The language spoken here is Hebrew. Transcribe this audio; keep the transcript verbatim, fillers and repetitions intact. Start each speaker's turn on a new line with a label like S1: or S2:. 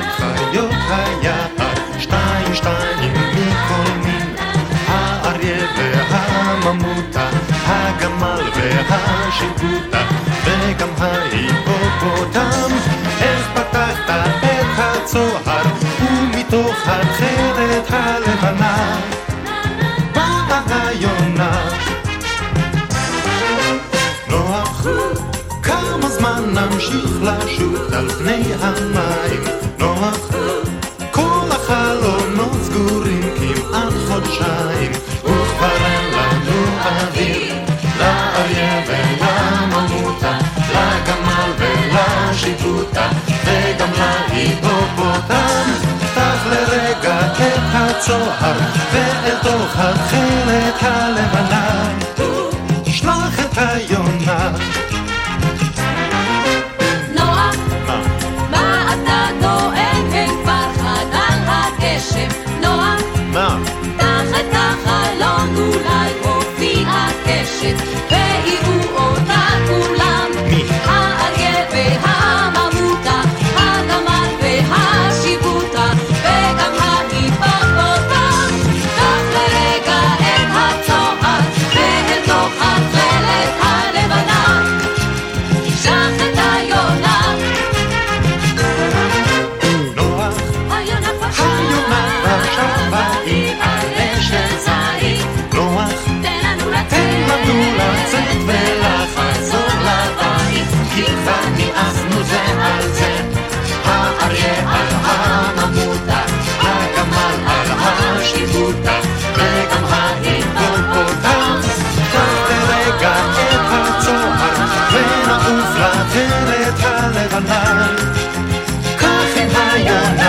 S1: חיות היער, שתיים שתיים מכל מין, האריה והממותה, הגמל והשיבוטה, וגם ההיפופוטם. איך פתחת את הצוהר, ומתוך התכלת הלבנה באה יונה. נוח, כמה זמן נמשיך לשוט על פני המים? נוח, כל החלונות סגורים כמעט חודשיים, וכבר אין לנו אוויר. לאריה ולממותה, לגמל ולשיבוטה, וגם להיפופוטם. פתח לרגע את הצוהר, ואל תוך התכלת הלבנה שלח את היונה.
S2: נוח, מה אתה טוען? אין כבר חדל הגשם. נוח, פתח את החלון, אולי הופיע קשת, והיו אותה כולם. האריה והממותה, הגמל והשיבוטה, וגם ההיפופוטם. פתח לרגע את הצוהר, ואל תוך התכלת הלבנה שלח את היונה.
S1: נוח,
S2: היונה כבר
S1: היונה כבר שבה, היא עלה של זית. נוח,
S2: תן לנו
S1: תן לנו
S2: לצאת
S1: לצאת ולחזור לבית, כי כבר נמאסנו זה על זה. האריה על הממותה, הגמל על השיבוטה, וגם ההיפופוטם. קח לרגע את הצוהר, ונעוף לתכלת הלבנה, קח את היונה.